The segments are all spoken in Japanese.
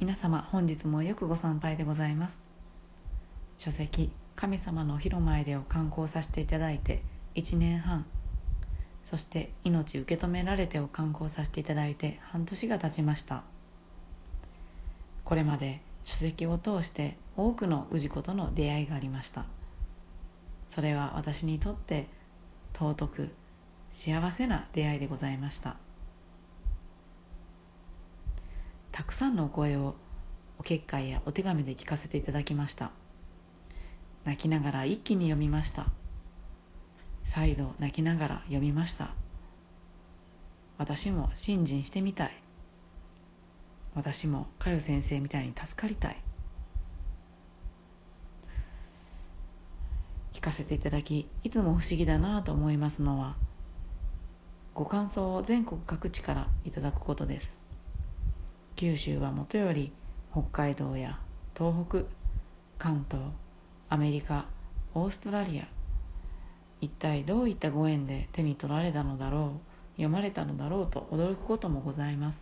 皆様、本日もよくご参拝でございます。書籍神様のお広前でを刊行させていただいて1年半、そして命受け止められてを刊行させていただいて半年が経ちました。これまで書籍を通して多くの氏子との出会いがありました。それは私にとって尊く幸せな出会いでございました。たくさんのお声をお結界やお手紙で聞かせていただきました。泣きながら一気に読みました。再度泣きながら読みました。私も信心してみたい。私も佳代先生みたいに助かりたい。聞かせていただき、いつも不思議だなと思いますのは、ご感想を全国各地からいただくことです。九州はもとより北海道や東北、関東、アメリカ、オーストラリア、一体どういったご縁で手に取られたのだろう、読まれたのだろうと驚くこともございます。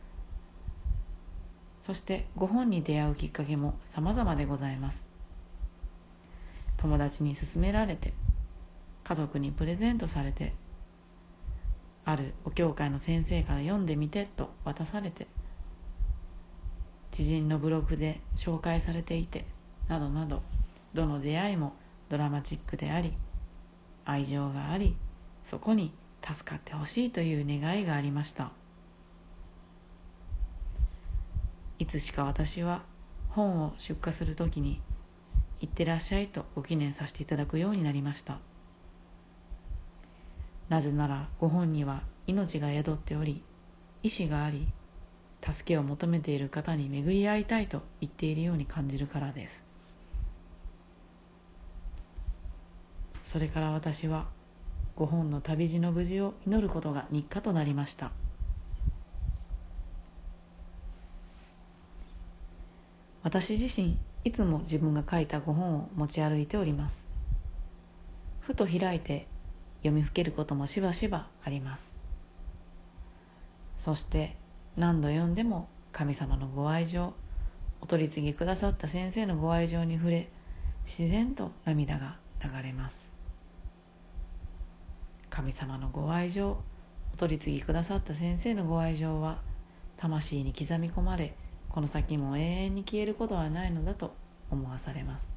そしてご本に出会うきっかけも様々でございます。友達に勧められて、家族にプレゼントされて、あるお教会の先生から読んでみてと渡されて、知人のブログで紹介されていて、などなど、どの出会いもドラマチックであり、愛情があり、そこに助かってほしいという願いがありました。いつしか私は本を出荷するときに、いってらっしゃいとご記念させていただくようになりました。なぜならご本には命が宿っており、意志があり、助けを求めている方に巡り合いたいと言っているように感じるからです。それから私はご本の旅路の無事を祈ることが日課となりました。私自身、いつも自分が書いたご本を持ち歩いております。ふと開いて読みふけることもしばしばあります。そして何度読んでも神様のご愛情、お取り次ぎくださった先生のご愛情に触れ、自然と涙が流れます。神様のご愛情、お取り次ぎくださった先生のご愛情は魂に刻み込まれ、この先も永遠に消えることはないのだと思わされます。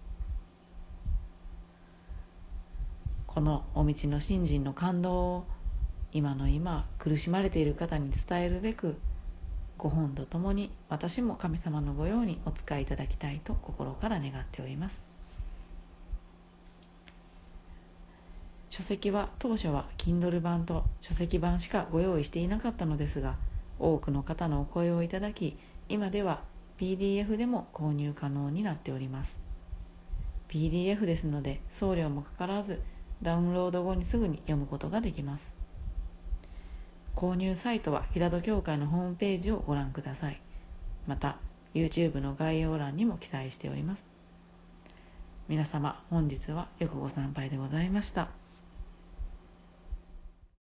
このお道の信心の感動を今の今苦しまれている方に伝えるべく、ご本とともに私も神様の御用にお使いいただきたいと心から願っております。書籍は当初は Kindle 版と書籍版しかご用意していなかったのですが、多くの方のお声をいただき、今では PDF でも購入可能になっております。PDF ですので送料もかからず、ダウンロード後にすぐに読むことができます。購入サイトは平戸教会のホームページをご覧ください。また YouTube の概要欄にも記載しております。皆様、本日はよくご参拝でございました。